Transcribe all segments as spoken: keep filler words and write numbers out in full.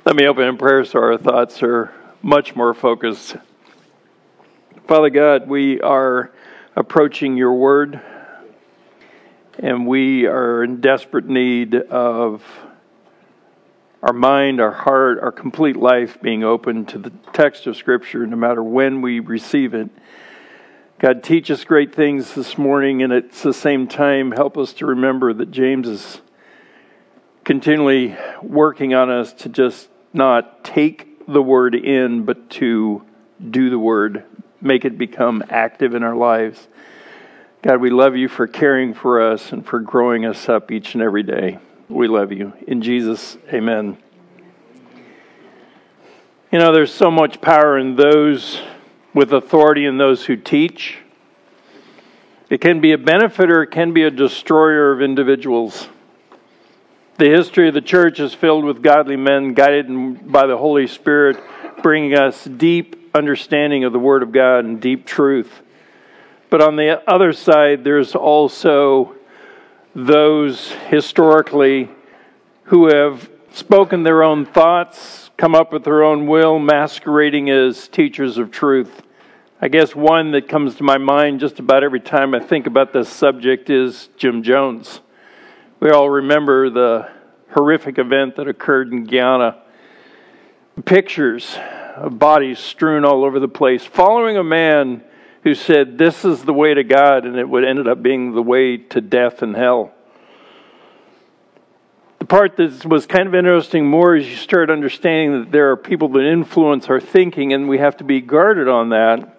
Let me open in prayer so our thoughts are much more focused. Father God, we are approaching your word, and we are in desperate need of our mind, our heart, our complete life being open to the text of Scripture, no matter when we receive it. God, teach us great things this morning, and at the same time, help us to remember that James is continually working on us to just not take the word in, but to do the word, make it become active in our lives. God, we love you for caring for us and for growing us up each and every day. We love you. In Jesus, amen. You know, there's so much power in those with authority and those who teach. It can be a benefit or it can be a destroyer of individuals. The history of the church is filled with godly men guided by the Holy Spirit, bringing us deep understanding of the Word of God and deep truth. But on the other side, there's also those historically who have spoken their own thoughts, come up with their own will, masquerading as teachers of truth. I guess one that comes to my mind just about every time I think about this subject is Jim Jones. We all remember the horrific event that occurred in Guyana. Pictures of bodies strewn all over the place, following a man who said, "This is the way to God," and it would ended up being the way to death and hell. The part that was kind of interesting more is you start understanding that there are people that influence our thinking, and we have to be guarded on that.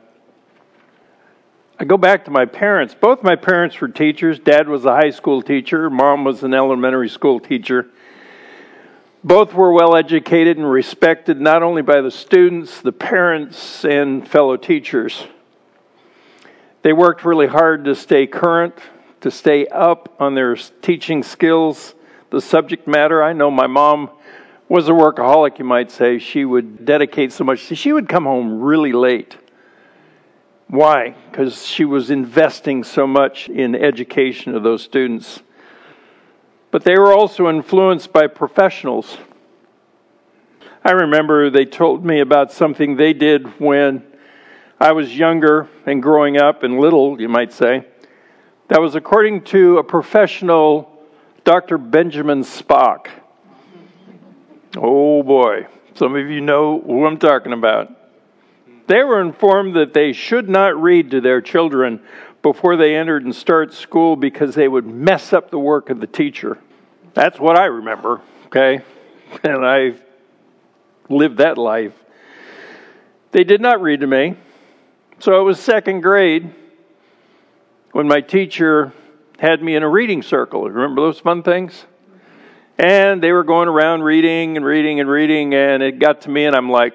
I go back to my parents. Both my parents were teachers. Dad was a high school teacher. Mom was an elementary school teacher. Both were well educated and respected not only by the students, the parents, and fellow teachers. They worked really hard to stay current, to stay up on their teaching skills, the subject matter. I know my mom was a workaholic, you might say. She would dedicate so much. She would come home really late. Why? Because she was investing so much in education of those students. But they were also influenced by professionals. I remember they told me about something they did when I was younger and growing up and little, you might say. That was according to a professional, Doctor Benjamin Spock. Oh boy, some of you know who I'm talking about. They were informed that they should not read to their children before they entered and start school because they would mess up the work of the teacher. That's what I remember, okay? And I lived that life. They did not read to me. So it was second grade when my teacher had me in a reading circle. Remember those fun things? And they were going around reading and reading and reading, and it got to me, and I'm like,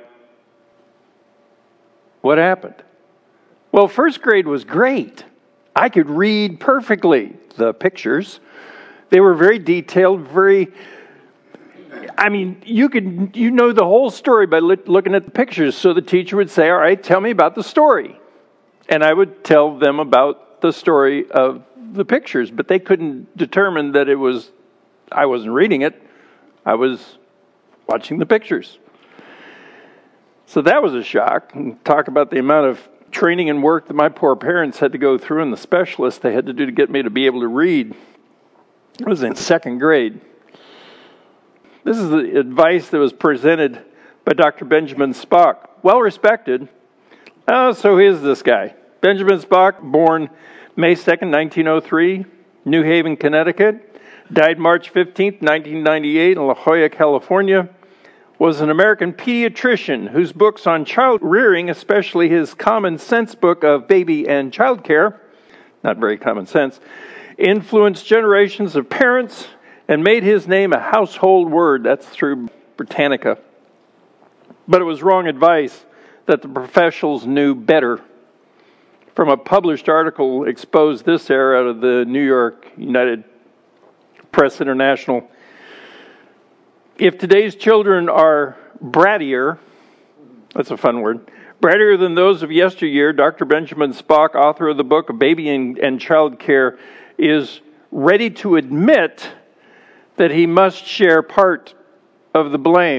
what happened? Well, first grade was great. I could read perfectly. The pictures, they were very detailed, very, I mean, you could, you know the whole story by looking at the pictures. So the teacher would say, all right, tell me about the story. And I would tell them about the story of the pictures, but they couldn't determine that it was, I wasn't reading it. I was watching the pictures. So that was a shock. And talk about the amount of training and work that my poor parents had to go through and the specialists they had to do to get me to be able to read. I was in second grade. This is the advice that was presented by Doctor Benjamin Spock. Well respected. Oh, so here's this guy. Benjamin Spock, born May second, nineteen oh three, New Haven, Connecticut. Died March fifteenth, nineteen ninety-eight in La Jolla, California. Was an American pediatrician whose books on child rearing, especially his common sense book of baby and child care, not very common sense, influenced generations of parents and made his name a household word. That's through Britannica. But it was wrong advice that the professionals knew better. From a published article exposed this error out of the New York United Press International. If today's children are brattier, that's a fun word, brattier than those of yesteryear, Doctor Benjamin Spock, author of the book Baby and, and Child Care, is ready to admit that he must share part of the blame.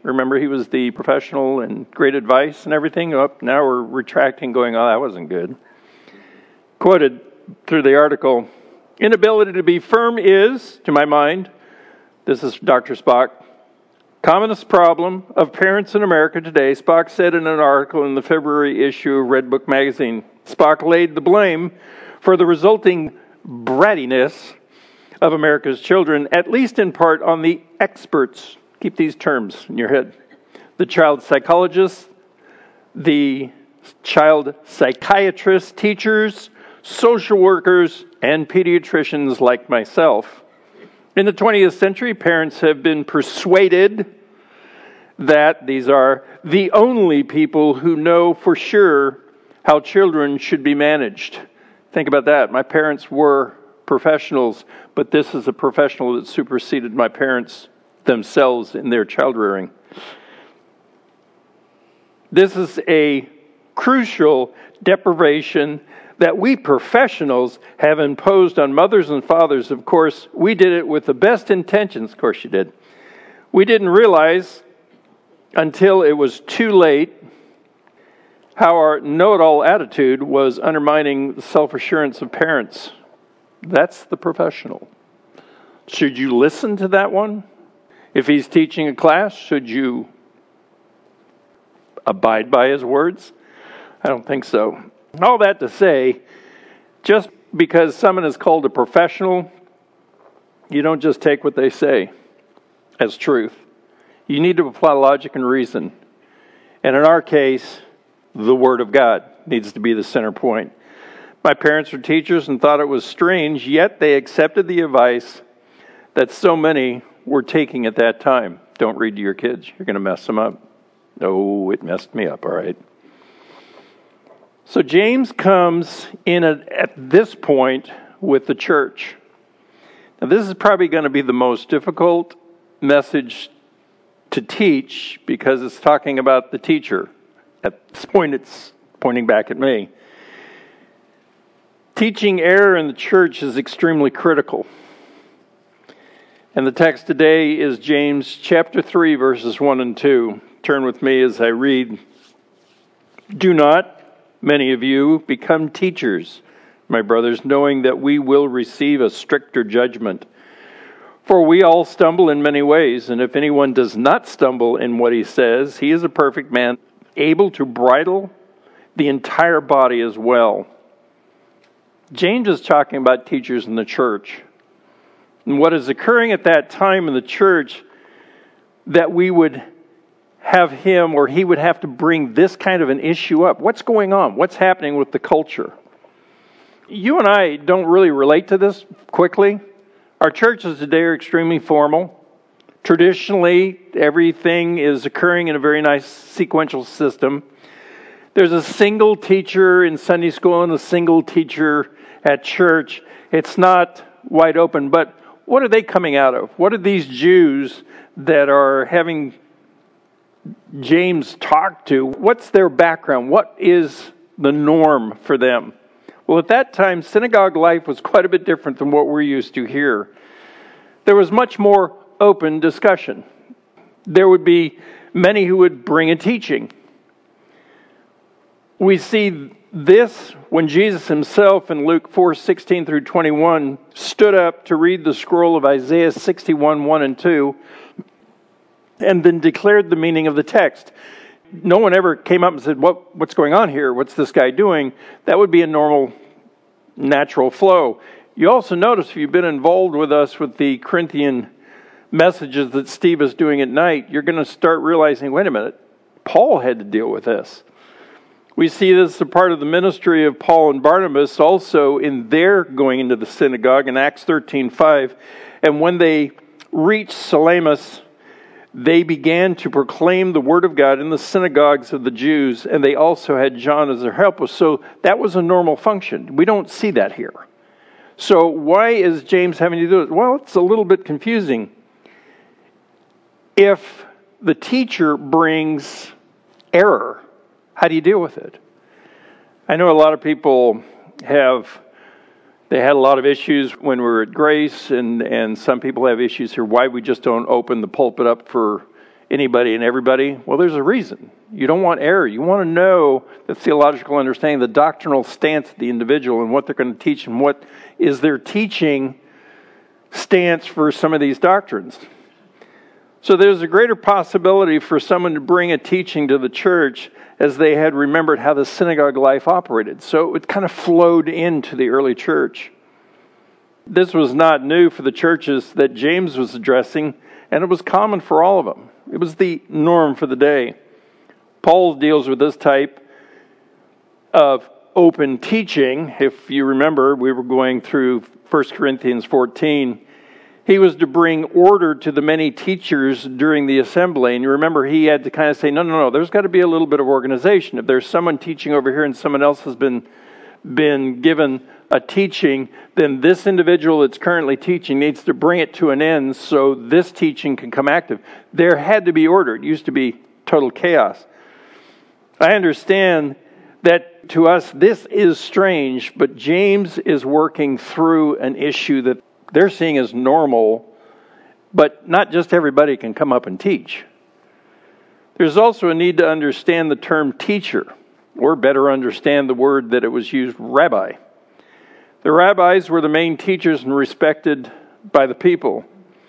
Remember, he was the professional and great advice and everything. Up now we're retracting, going, oh, that wasn't good. Quoted through the article, inability to be firm is, to my mind, this is Doctor Spock, commonest problem of parents in America today, Spock said in an article in the February issue of Red Book magazine. Spock laid the blame for the resulting brattiness of America's children, at least in part, on the experts. Keep these terms in your head. The child psychologists, the child psychiatrists, teachers, social workers, and pediatricians like myself. In the twentieth century, parents have been persuaded that these are the only people who know for sure how children should be managed. Think about that. My parents were professionals, but this is a professional that superseded my parents themselves in their child rearing. This is a crucial deprivation that we professionals have imposed on mothers and fathers. Of course, we did it with the best intentions. Of course you did. We didn't realize until it was too late how our know-it-all attitude was undermining the self-assurance of parents. That's the professional. Should you listen to that one? If he's teaching a class, should you abide by his words? I don't think so. All that to say, just because someone is called a professional, you don't just take what they say as truth. You need to apply logic and reason. And in our case, the Word of God needs to be the center point. My parents were teachers and thought it was strange, yet they accepted the advice that so many were taking at that time. Don't read to your kids. You're going to mess them up. Oh, it messed me up, all right. So James comes in at, at this point with the church. Now, this is probably going to be the most difficult message to teach because it's talking about the teacher. At this point, it's pointing back at me. Teaching error in the church is extremely critical. And the text today is James chapter three, verses one and two. Turn with me as I read. Do not, many of you, become teachers, my brothers, knowing that we will receive a stricter judgment. For we all stumble in many ways, and if anyone does not stumble in what he says, he is a perfect man, able to bridle the entire body as well. James is talking about teachers in the church. And what is occurring at that time in the church, that we would have him or he would have to bring this kind of an issue up. What's going on? What's happening with the culture? You and I don't really relate to this quickly. Our churches today are extremely formal. Traditionally, everything is occurring in a very nice sequential system. There's a single teacher in Sunday school and a single teacher at church. It's not wide open, but what are they coming out of? What are these Jews that are having James talk to? What's their background? What is the norm for them? Well, at that time, synagogue life was quite a bit different than what we're used to here. There was much more open discussion. There would be many who would bring a teaching. We see this when Jesus himself in Luke four sixteen through twenty-one stood up to read the scroll of Isaiah sixty-one, one and two, and then declared the meaning of the text. No one ever came up and said, what, what's going on here? What's this guy doing? That would be a normal, natural flow. You also notice, if you've been involved with us with the Corinthian messages that Steve is doing at night, you're going to start realizing, wait a minute, Paul had to deal with this. We see this as a part of the ministry of Paul and Barnabas also in their going into the synagogue in Acts thirteen five. And when they reached Salamis, they began to proclaim the word of God in the synagogues of the Jews, and they also had John as their helper. So that was a normal function. We don't see that here. So why is James having to do it? Well, it's a little bit confusing. If the teacher brings error, how do you deal with it? I know a lot of people have, they had a lot of issues when we were at Grace, and, and some people have issues here why we just don't open the pulpit up for anybody and everybody? Well, there's a reason. You don't want error. You want to know the theological understanding, the doctrinal stance of the individual and what they're going to teach and what is their teaching stance for some of these doctrines. So there's a greater possibility for someone to bring a teaching to the church as they had remembered how the synagogue life operated. So it kind of flowed into the early church. This was not new for the churches that James was addressing, and it was common for all of them. It was the norm for the day. Paul deals with this type of open teaching. If you remember, we were going through First Corinthians fourteen. He was to bring order to the many teachers during the assembly. And you remember, he had to kind of say, no, no, no, there's got to be a little bit of organization. If there's someone teaching over here and someone else has been, been given a teaching, then this individual that's currently teaching needs to bring it to an end so this teaching can come active. There had to be order. It used to be total chaos. I understand that to us this is strange, but James is working through an issue that they're seeing as normal, but not just everybody can come up and teach. There's also a need to understand the term teacher, or better understand the word that it was used, rabbi. The rabbis were the main teachers and respected by the people.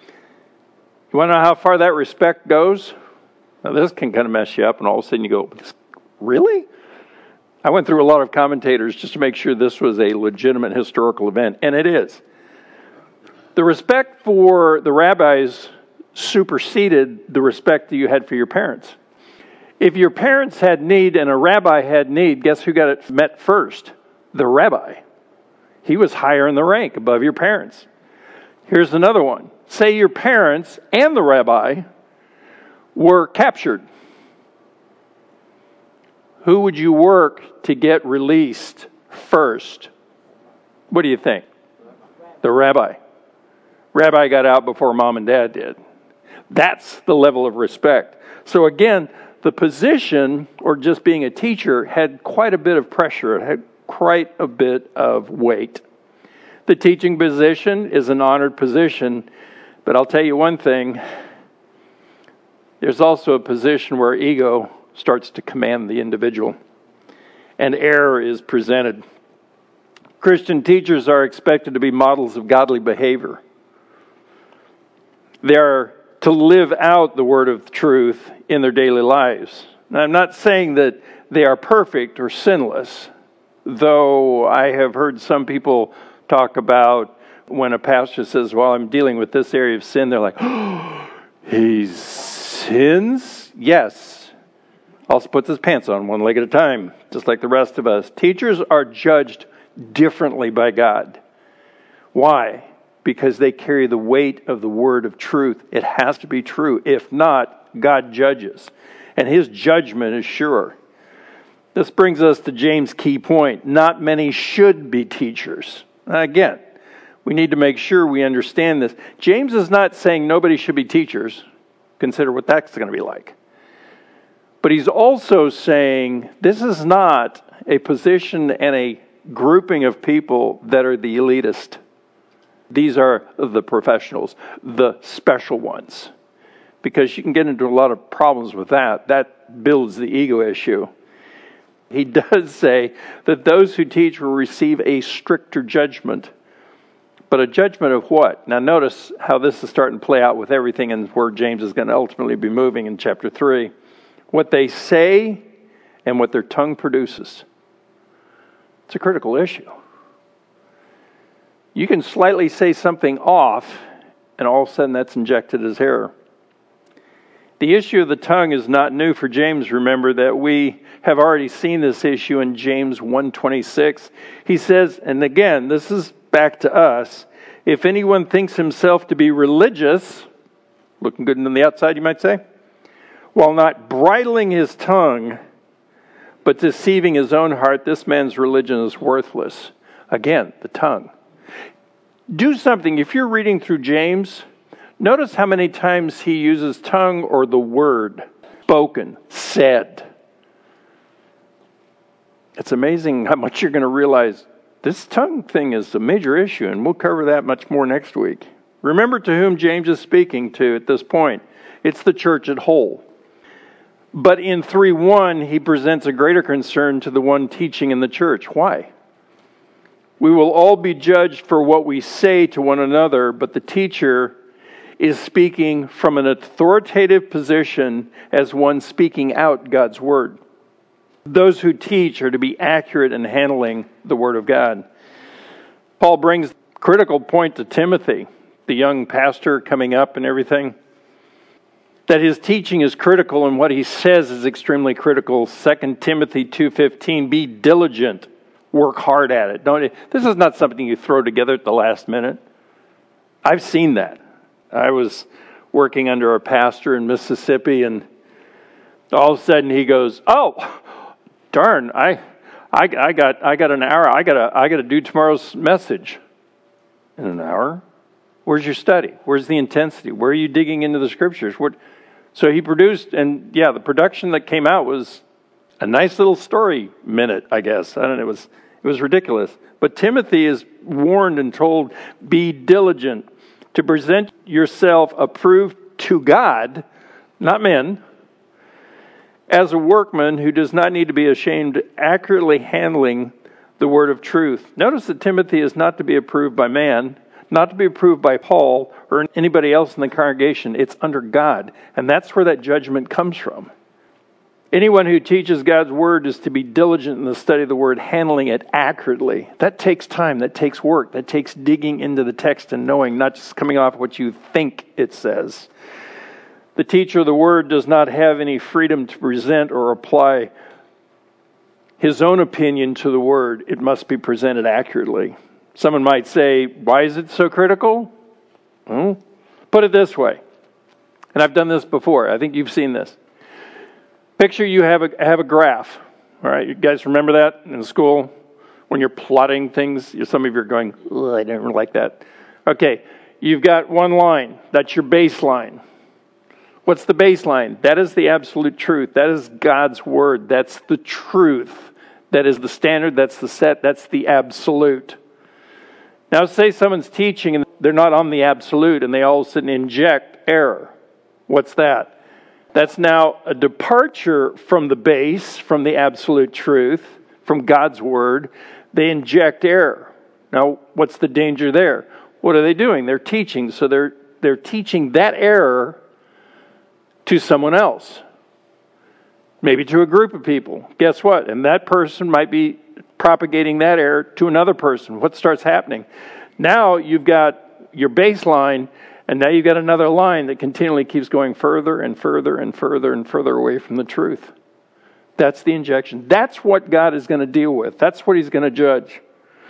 You want to know how far that respect goes? Now this can kind of mess you up, and all of a sudden you go, really? I went through a lot of commentators just to make sure this was a legitimate historical event, and it is. The respect for the rabbis superseded the respect that you had for your parents. If your parents had need and a rabbi had need, guess who got it met first? The rabbi. He was higher in the rank above your parents. Here's another one. Say your parents and the rabbi were captured. Who would you work to get released first? What do you think? The rabbi. Rabbi got out before mom and dad did. That's the level of respect. So again, the position, or just being a teacher, had quite a bit of pressure. It had quite a bit of weight. The teaching position is an honored position, but I'll tell you one thing. There's also a position where ego starts to command the individual, and error is presented. Christian teachers are expected to be models of godly behavior. They are to live out the word of truth in their daily lives. Now, I'm not saying that they are perfect or sinless, though I have heard some people talk about when a pastor says, well, I'm dealing with this area of sin, they're like, oh, he sins? Yes. Also puts his pants on one leg at a time, just like the rest of us. Teachers are judged differently by God. Why? Because they carry the weight of the word of truth. It has to be true. If not, God judges. And his judgment is sure. This brings us to James' key point. Not many should be teachers. Again, we need to make sure we understand this. James is not saying nobody should be teachers. Consider what that's going to be like. But he's also saying this is not a position and a grouping of people that are the elitist. These are the professionals, the special ones. Because you can get into a lot of problems with that. That builds the ego issue. He does say that those who teach will receive a stricter judgment. But a judgment of what? Now notice how this is starting to play out with everything and where James is going to ultimately be moving in chapter three. What they say and what their tongue produces. It's a critical issue. You can slightly say something off, and all of a sudden that's injected as error. The issue of the tongue is not new for James. Remember that we have already seen this issue in James one twenty-six. He says, and again, this is back to us, if anyone thinks himself to be religious, looking good on the outside, you might say, while not bridling his tongue, but deceiving his own heart, this man's religion is worthless. Again, the tongue. Do something. If you're reading through James, notice how many times he uses tongue or the word, spoken, said. It's amazing how much you're going to realize this tongue thing is a major issue, and we'll cover that much more next week. Remember to whom James is speaking to at this point. It's the church at whole. But in three one, he presents a greater concern to the one teaching in the church. Why? We will all be judged for what we say to one another, but the teacher is speaking from an authoritative position as one speaking out God's word. Those who teach are to be accurate in handling the word of God. Paul brings a critical point to Timothy, the young pastor coming up and everything, that his teaching is critical and what he says is extremely critical. Second Timothy two fifteen, be diligent, work hard at it. Don't this is not something you throw together at the last minute. I've seen that. I was working under a pastor in Mississippi, and all of a sudden he goes, "Oh, darn! I, I, I got, I got an hour. I got to, I got to do tomorrow's message in an hour. Where's your study? Where's the intensity? Where are you digging into the scriptures?" What? So he produced, and yeah, the production that came out was a nice little story minute, I guess. I don't know. It was, it was ridiculous. But Timothy is warned and told, "Be diligent to present yourself approved to God, not men, as a workman who does not need to be ashamed, accurately handling the word of truth." Notice that Timothy is not to be approved by man, not to be approved by Paul or anybody else in the congregation. It's under God, and that's where that judgment comes from. Anyone who teaches God's word is to be diligent in the study of the word, handling it accurately. That takes time, that takes work, that takes digging into the text and knowing, not just coming off what you think it says. The teacher of the word does not have any freedom to present or apply his own opinion to the word. It must be presented accurately. Someone might say, why is it so critical? Hmm? Put it this way, and I've done this before. I think you've seen this. Picture you have a have a graph. All right, you guys remember that in school when you're plotting things? Some of you are going, "Oh, I don't like that." Okay, you've got one line. That's your baseline. What's the baseline? That is the absolute truth. That is God's word. That's the truth. That is the standard. That's the set. That's the absolute. Now, say someone's teaching and they're not on the absolute and they all of a sudden inject error. What's that? That's now a departure from the base, from the absolute truth, from God's word. They inject error. Now, what's the danger there? What are they doing? They're teaching. So they're they're teaching that error to someone else. Maybe to a group of people. Guess what? And that person might be propagating that error to another person. What starts happening? Now you've got your baseline, and now you've got another line that continually keeps going further and further and further and further away from the truth. That's the injection. That's what God is going to deal with. That's what He's going to judge.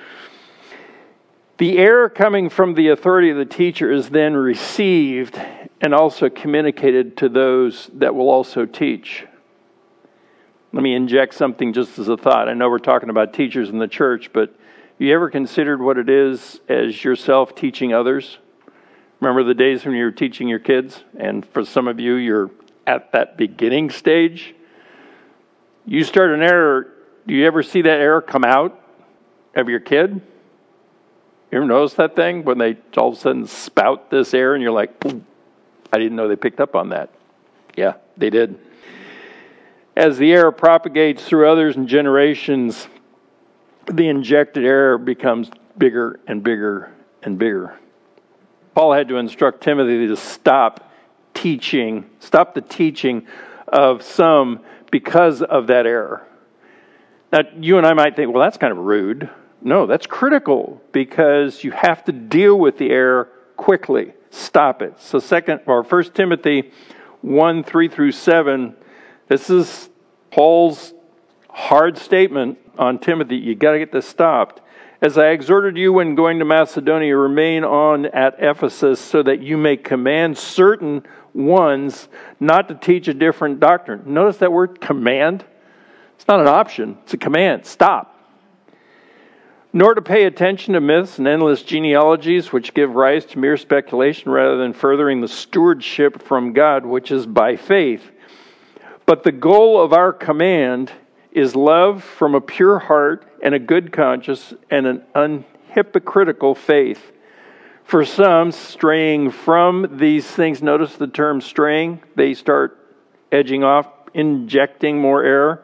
The error coming from the authority of the teacher is then received and also communicated to those that will also teach. Let me inject something just as a thought. I know we're talking about teachers in the church, but you ever considered what it is as yourself teaching others? Remember the days when you were teaching your kids? And for some of you, you're at that beginning stage. You start an error. Do you ever see that error come out of your kid? You ever notice that thing? When they all of a sudden spout this error and you're like, ooh, I didn't know they picked up on that. Yeah, they did. As the error propagates through others and generations, the injected error becomes bigger and bigger and bigger. Paul had to instruct Timothy to stop teaching, stop the teaching of some because of that error. Now, you and I might think, well, that's kind of rude. No, that's critical because you have to deal with the error quickly. Stop it. So second, or First Timothy one, three through seven, this is Paul's hard statement on Timothy. You got to get this stopped. As I exhorted you when going to Macedonia, remain on at Ephesus so that you may command certain ones not to teach a different doctrine. Notice that word command. It's not an option. It's a command. Stop. Nor to pay attention to myths and endless genealogies which give rise to mere speculation rather than furthering the stewardship from God which is by faith. But the goal of our command is love from a pure heart and a good conscience and an unhypocritical faith. For some, straying from these things, notice the term straying, they start edging off, injecting more error,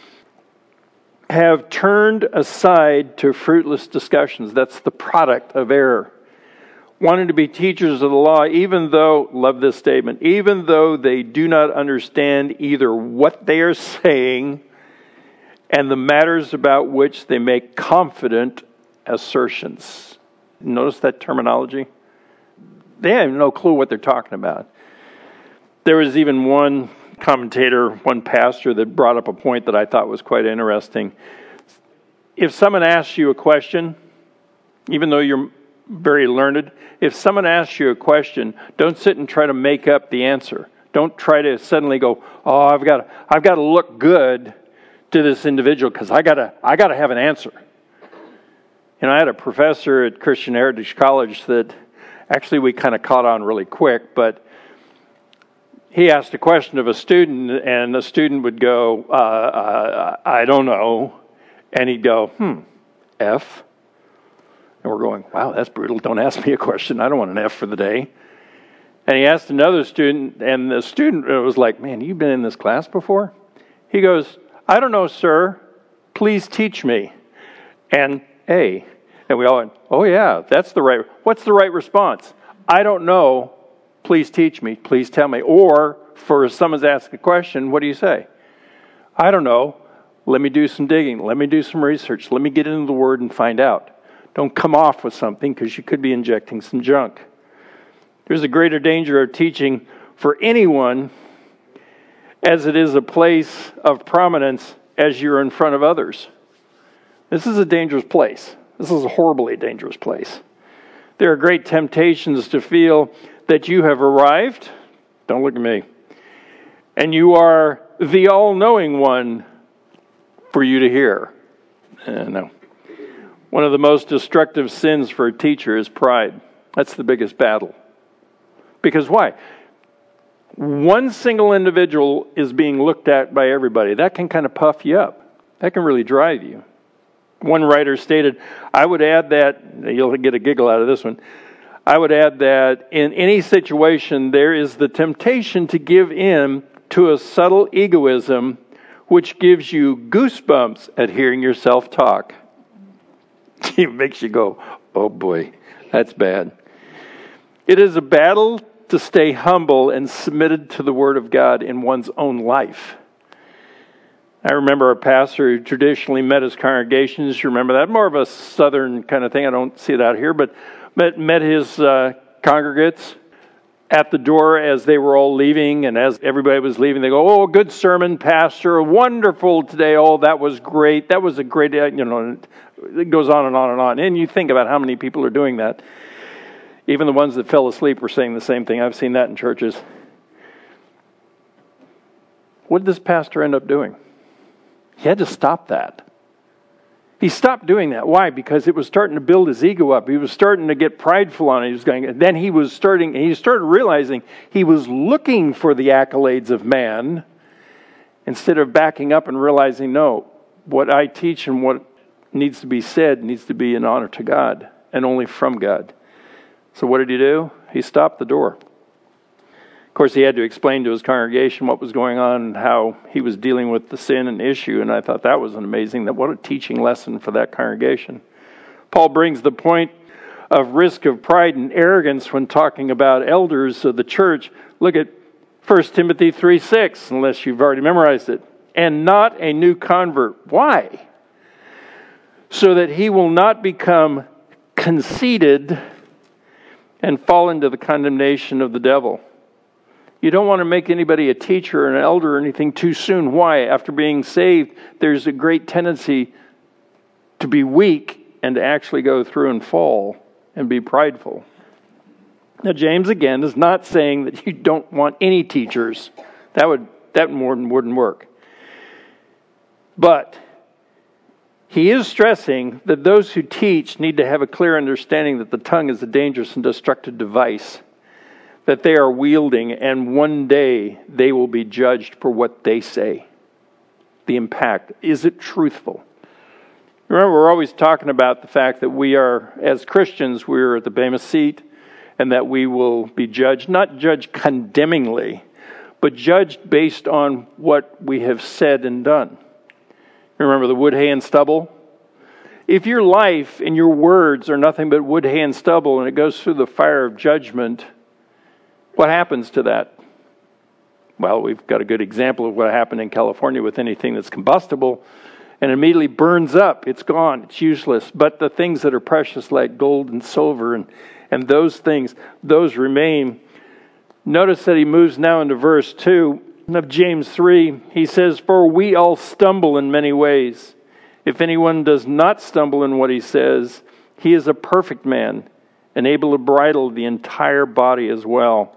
have turned aside to fruitless discussions. That's the product of error. Wanting to be teachers of the law, even though, love this statement, even though they do not understand either what they are saying and the matters about which they make confident assertions. Notice that terminology? They have no clue what they're talking about. There was even one commentator, one pastor that brought up a point that I thought was quite interesting. If someone asks you a question, even though you're very learned, if someone asks you a question, don't sit and try to make up the answer. Don't try to suddenly go, oh, I've got to, I've got to look good to this individual because I got to, I got to have an answer. You know, I had a professor at Christian Heritage College that actually we kind of caught on really quick, but he asked a question of a student, and the student would go, uh, uh, I don't know. And he'd go, hmm, F. And we're going, wow, that's brutal. Don't ask me a question. I don't want an F for the day. And he asked another student, and the student was like, man, you've been in this class before? He goes, I don't know, sir. Please teach me. And A. And we all went, oh yeah, that's the right. What's the right response? I don't know. Please teach me. Please tell me. Or for if someone's asked a question, what do you say? I don't know. Let me do some digging. Let me do some research. Let me get into the Word and find out. Don't come off with something because you could be injecting some junk. There's a greater danger of teaching for anyone as it is a place of prominence as you're in front of others. This is a dangerous place. This is a horribly dangerous place. There are great temptations to feel that you have arrived. Don't look at me. And you are the all-knowing one for you to hear. Uh, no. One of the most destructive sins for a teacher is pride. That's the biggest battle. Because why? One single individual is being looked at by everybody. That can kind of puff you up. That can really drive you. One writer stated, I would add that, you'll get a giggle out of this one, I would add that in any situation there is the temptation to give in to a subtle egoism which gives you goosebumps at hearing yourself talk. It makes you go, oh boy, that's bad. It is a battle to stay humble and submitted to the Word of God in one's own life. I remember a pastor who traditionally met his congregations. You remember that? More of a southern kind of thing. I don't see it out here, but met, met his uh, congregates at the door as they were all leaving, and as everybody was leaving, they go, oh, good sermon, pastor, wonderful today. Oh, that was great. That was a great, you know, it goes on and on and on. And you think about how many people are doing that. Even the ones that fell asleep were saying the same thing. I've seen that in churches. What did this pastor end up doing? He had to stop that. He stopped doing that. Why? Because it was starting to build his ego up. He was starting to get prideful on it. He was going. And then he was starting. He started realizing he was looking for the accolades of man instead of backing up and realizing, no, what I teach and what needs to be said needs to be in honor to God and only from God. So what did he do? He stopped the door. Of course, he had to explain to his congregation what was going on and how he was dealing with the sin and issue, and I thought that was an amazing, that what a teaching lesson for that congregation. Paul brings the point of risk of pride and arrogance when talking about elders of the church. Look at First Timothy three six, unless you've already memorized it. And not a new convert. Why? So that he will not become conceited and fall into the condemnation of the devil. You don't want to make anybody a teacher or an elder or anything too soon. Why? After being saved, there's a great tendency to be weak and to actually go through and fall and be prideful. Now, James, again, is not saying that you don't want any teachers. That would that more than wouldn't work. But he is stressing that those who teach need to have a clear understanding that the tongue is a dangerous and destructive device that they are wielding, and one day they will be judged for what they say. The impact. Is it truthful? Remember, we're always talking about the fact that we are, as Christians, we're at the Bema seat. and that we will be judged, not judged condemningly, but judged based on what we have said and done. Remember the wood, hay, and stubble? If your life and your words are nothing but wood, hay, and stubble, and it goes through the fire of judgment, what happens to that? Well, we've got a good example of what happened in California with anything that's combustible, and immediately burns up. It's gone. It's useless. But the things that are precious, like gold and silver, and, and those things, those remain. Notice that he moves now into verse two of James three. He says, "For we all stumble in many ways. If anyone does not stumble in what he says, he is a perfect man, and able to bridle the entire body as well."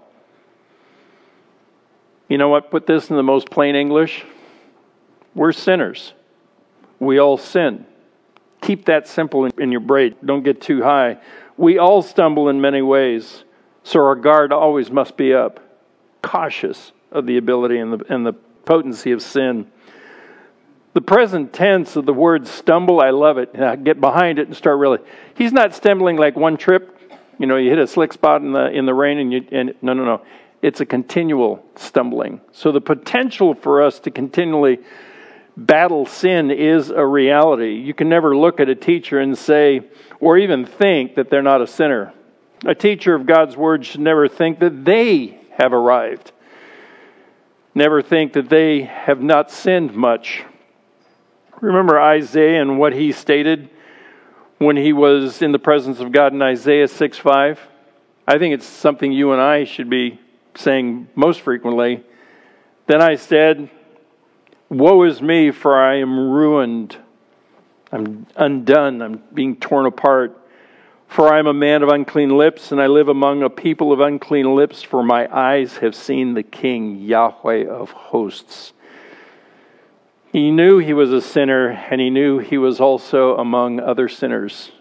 You know what? Put this in the most plain English. We're sinners. We all sin. Keep that simple in your brain. Don't get too high. We all stumble in many ways, so our guard always must be up, cautious of the ability and the, and the potency of sin. The present tense of the word stumble, I love it. Now, get behind it and start really. He's not stumbling like one trip. You know, you hit a slick spot in the in the rain and you and no no no. It's a continual stumbling. So the potential for us to continually battle sin is a reality. You can never look at a teacher and say, or even think that they're not a sinner. A teacher of God's Word should never think that they have arrived. Never think that they have not sinned much. Remember Isaiah and what he stated when he was in the presence of God in Isaiah six five? I think it's something you and I should be saying most frequently. "Then I said, woe is me, for I am ruined. I'm undone. I'm being torn apart. For I am a man of unclean lips, and I live among a people of unclean lips, for my eyes have seen the King, Yahweh of hosts." He knew he was a sinner, and he knew he was also among other sinners.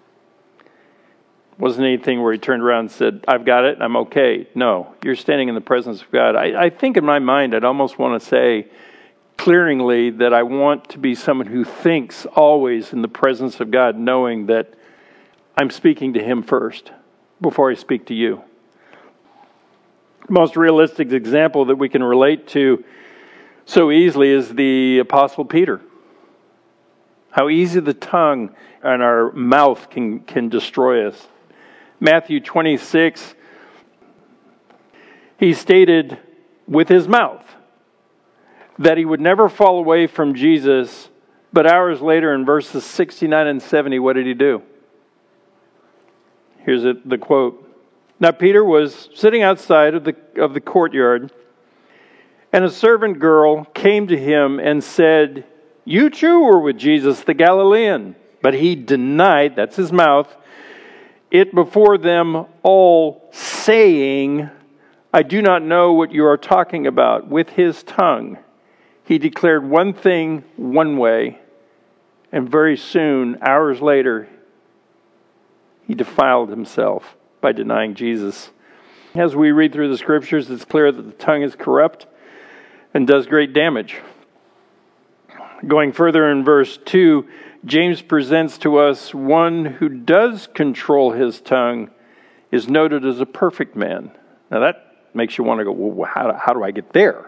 It wasn't anything where he turned around and said, "I've got it, I'm okay." No, you're standing in the presence of God. I, I think in my mind, I'd almost want to say clearingly that I want to be someone who thinks always in the presence of God, knowing that I'm speaking to Him first before I speak to you. The most realistic example that we can relate to so easily is the Apostle Peter. How easy the tongue and our mouth can, can destroy us. Matthew twenty-six, he stated with his mouth that he would never fall away from Jesus, but hours later in verses sixty-nine and seventy, what did he do? Here's it, the quote. "Now Peter was sitting outside of the of the courtyard, and a servant girl came to him and said, 'You too were with Jesus the Galilean.' But he denied," that's his mouth, "it before them all, saying, 'I do not know what you are talking about.' With his tongue he declared one thing one way, and very soon, hours later, he defiled himself by denying Jesus." As we read through the scriptures, it's clear that the tongue is corrupt and does great damage. Going further in verse two, James presents to us one who does control his tongue is noted as a perfect man. Now that makes you want to go, well, how, how do I get there?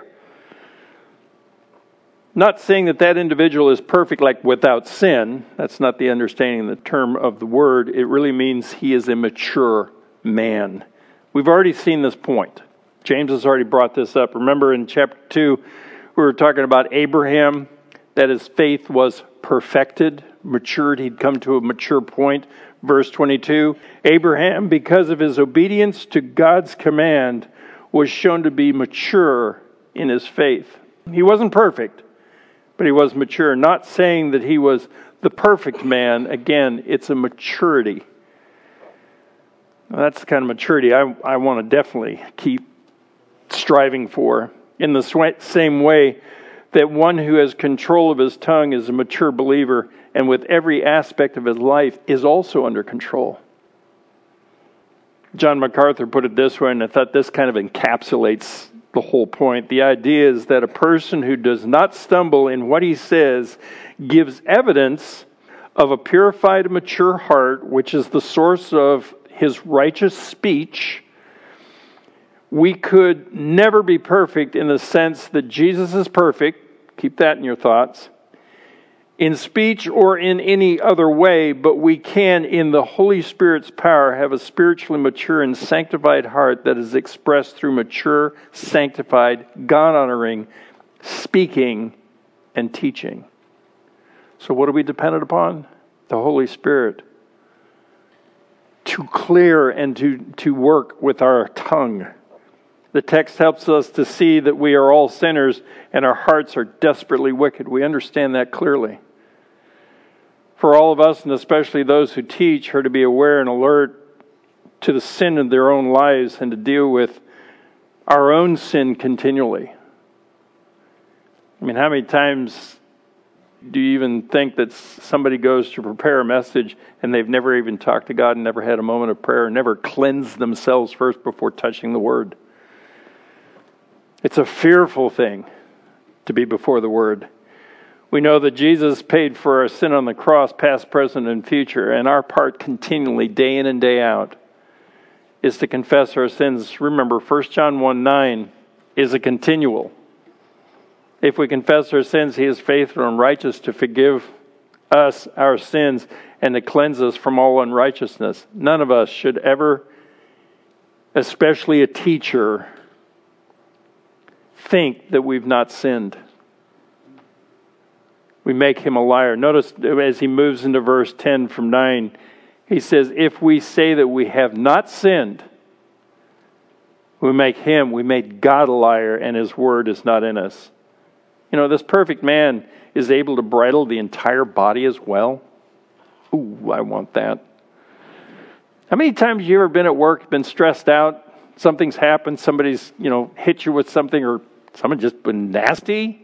Not saying that that individual is perfect, like without sin. That's not the understanding of the term of the word. It really means he is a mature man. We've already seen this point. James has already brought this up. Remember in chapter two, we were talking about Abraham, that his faith was perfected, matured. He'd come to a mature point. Verse twenty-two, Abraham, because of his obedience to God's command, was shown to be mature in his faith. He wasn't perfect, but he was mature. Not saying that he was the perfect man. Again, it's a maturity. Well, that's the kind of maturity I, I want to definitely keep striving for. In the same way that one who has control of his tongue is a mature believer, and with every aspect of his life is also under control. John MacArthur put it this way, and I thought this kind of encapsulates the whole point. The idea is that a person who does not stumble in what he says gives evidence of a purified, mature heart, which is the source of His righteous speech. We could never be perfect in the sense that Jesus is perfect. Keep that in your thoughts. In speech or in any other way, but we can, in the Holy Spirit's power, have a spiritually mature and sanctified heart that is expressed through mature, sanctified, God-honoring speaking and teaching. So what are we dependent upon? The Holy Spirit. To clear and to, to work with our tongue. The text helps us to see that we are all sinners and our hearts are desperately wicked. We understand that clearly. For all of us, and especially those who teach, are to be aware and alert to the sin of their own lives and to deal with our own sin continually. I mean, how many times do you even think that somebody goes to prepare a message and they've never even talked to God and never had a moment of prayer and never cleansed themselves first before touching the Word? It's a fearful thing to be before the Word. We know that Jesus paid for our sin on the cross, past, present, and future, and our part continually, day in and day out, is to confess our sins. Remember, First John one nine is a continual. If we confess our sins, He is faithful and righteous to forgive us our sins and to cleanse us from all unrighteousness. None of us should ever, especially a teacher, think that we've not sinned. We make him a liar. Notice as he moves into verse ten from nine, he says, if we say that we have not sinned, we make him, we make God a liar, and His word is not in us. You know, this perfect man is able to bridle the entire body as well. Ooh, I want that. How many times have you ever been at work, been stressed out, something's happened, somebody's, you know, hit you with something, or someone just been nasty?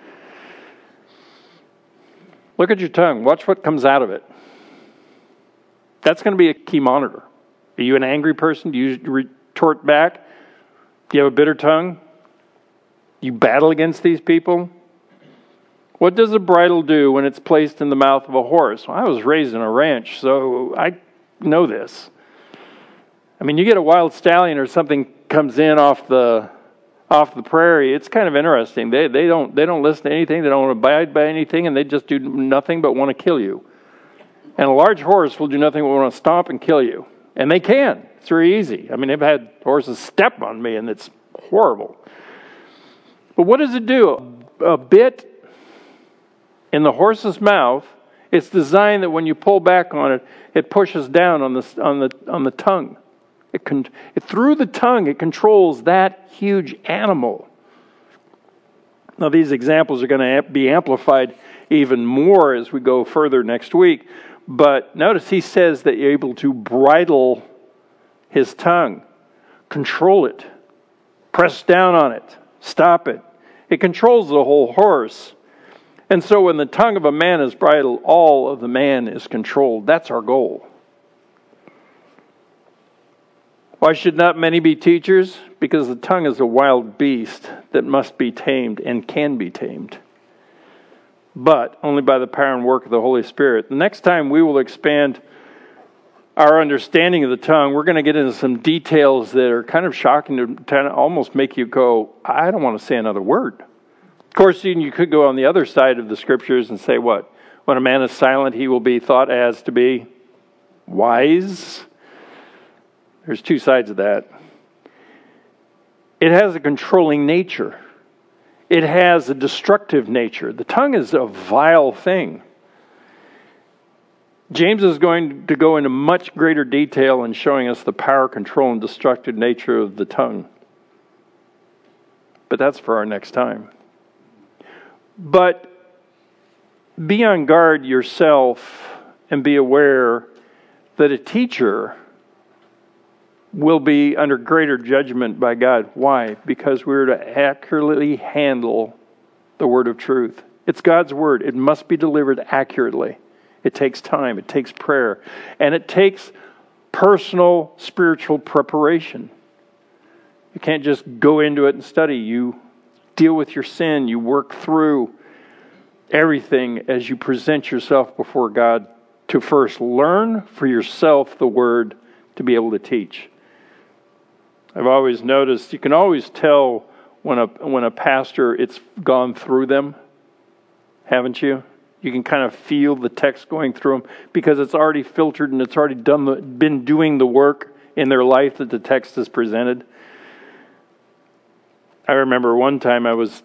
Look at your tongue. Watch what comes out of it. That's going to be a key monitor. Are you an angry person? Do you retort back? Do you have a bitter tongue? You battle against these people? What does a bridle do when it's placed in the mouth of a horse? Well, I was raised in a ranch, so I know this. I mean, you get a wild stallion or something comes in off the off the prairie, it's kind of interesting. They they don't they don't listen to anything, they don't abide by anything, and they just do nothing but want to kill you. And a large horse will do nothing but want to stomp and kill you. And they can. It's very easy. I mean, I've had horses step on me, and it's horrible. But what does it do? A bit in the horse's mouth, it's designed that when you pull back on it, it pushes down on the on the on the tongue. It can, it, through the tongue, it controls that huge animal. Now, these examples are going to be amplified even more as we go further next week. But notice he says that you're able to bridle his tongue, control it, press down on it, stop it. It controls the whole horse. And so when the tongue of a man is bridled, all of the man is controlled. That's our goal. Why should not many be teachers? Because the tongue is a wild beast that must be tamed and can be tamed. But only by the power and work of the Holy Spirit. The next time we will expand our understanding of the tongue, we're going to get into some details that are kind of shocking to kind of almost make you go, I don't want to say another word. Of course, you could go on the other side of the scriptures and say what? When a man is silent, he will be thought as to be wise. There's two sides of that. It has a controlling nature. It has a destructive nature. The tongue is a vile thing. James is going to go into much greater detail in showing us the power, control, and destructive nature of the tongue. But that's for our next time. But be on guard yourself and be aware that a teacher will be under greater judgment by God. Why? Because we're to accurately handle the word of truth. It's God's word. It must be delivered accurately. It takes time. It takes prayer. And it takes personal spiritual preparation. You can't just go into it and study. You deal with your sin. You work through everything as you present yourself before God to first learn for yourself the word, to be able to teach. I've always noticed, you can always tell when a when a pastor, it's gone through them, haven't you? You can kind of feel the text going through them because it's already filtered and it's already done the, been doing the work in their life that the text is presented. I remember one time I was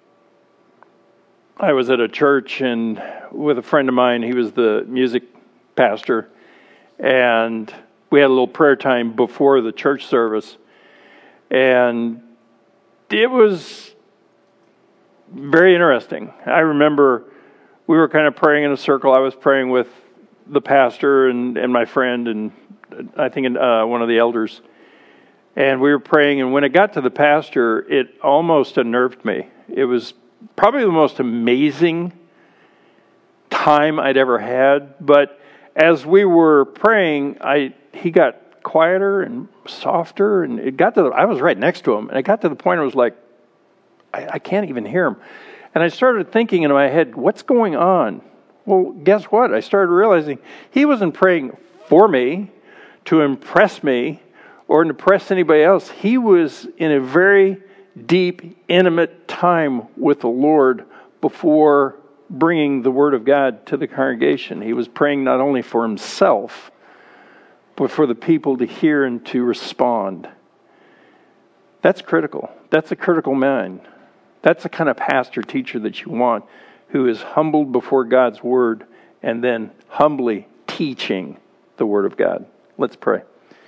I was at a church and with a friend of mine, he was the music pastor, and we had a little prayer time before the church service, and it was very interesting. I remember we were kind of praying in a circle. I was praying with the pastor and, and my friend and I think uh, one of the elders. And we were praying, and when it got to the pastor, it almost unnerved me. It was probably the most amazing time I'd ever had. But as we were praying, I he got quieter and softer, and it got to the, I was right next to him, and it got to the point where I was like, I, I can't even hear him. And I started thinking in my head, what's going on? Well, guess what? I started realizing he wasn't praying for me, to impress me, or to impress anybody else. He was in a very deep, intimate time with the Lord before bringing the Word of God to the congregation. He was praying not only for himself, but for the people to hear and to respond. That's critical. That's a critical man. That's the kind of pastor, teacher that you want, who is humbled before God's Word and then humbly teaching the Word of God. Let's pray.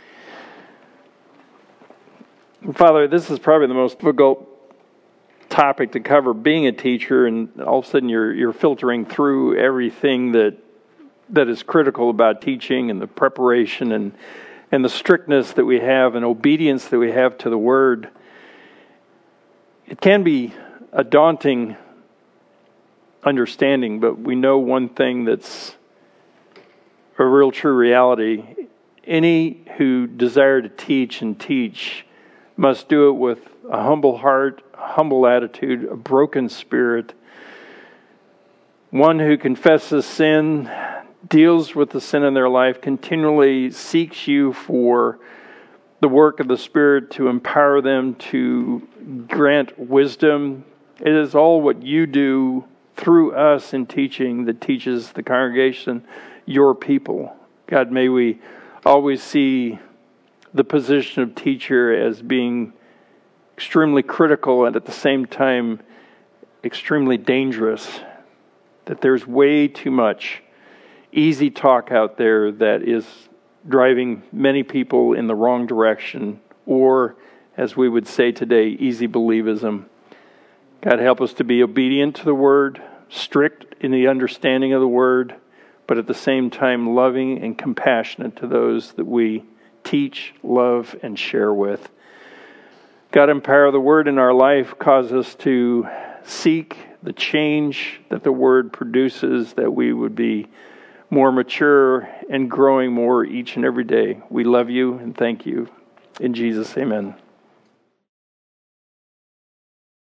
Father, this is probably the most difficult topic to cover, being a teacher, and all of a sudden you're you're filtering through everything that that is critical about teaching and the preparation and and the strictness that we have and obedience that we have to the Word. It can be a daunting understanding, but we know one thing that's a real true reality. Any who desire to teach and teach must do it with a humble heart, a humble attitude, a broken spirit. One who confesses sin, deals with the sin in their life, continually seeks you for the work of the Spirit to empower them, to grant wisdom. It is all what you do through us in teaching that teaches the congregation, your people. God, may we always see the position of teacher as being extremely critical and at the same time extremely dangerous. That there's way too much easy talk out there that is driving many people in the wrong direction, or, as we would say today, easy believism. God, help us to be obedient to the Word, strict in the understanding of the Word, but at the same time loving and compassionate to those that we teach, love, and share with. God, empower the Word in our life, cause us to seek the change that the Word produces, that we would be more mature and growing more each and every day. We love you and thank you. In Jesus, amen.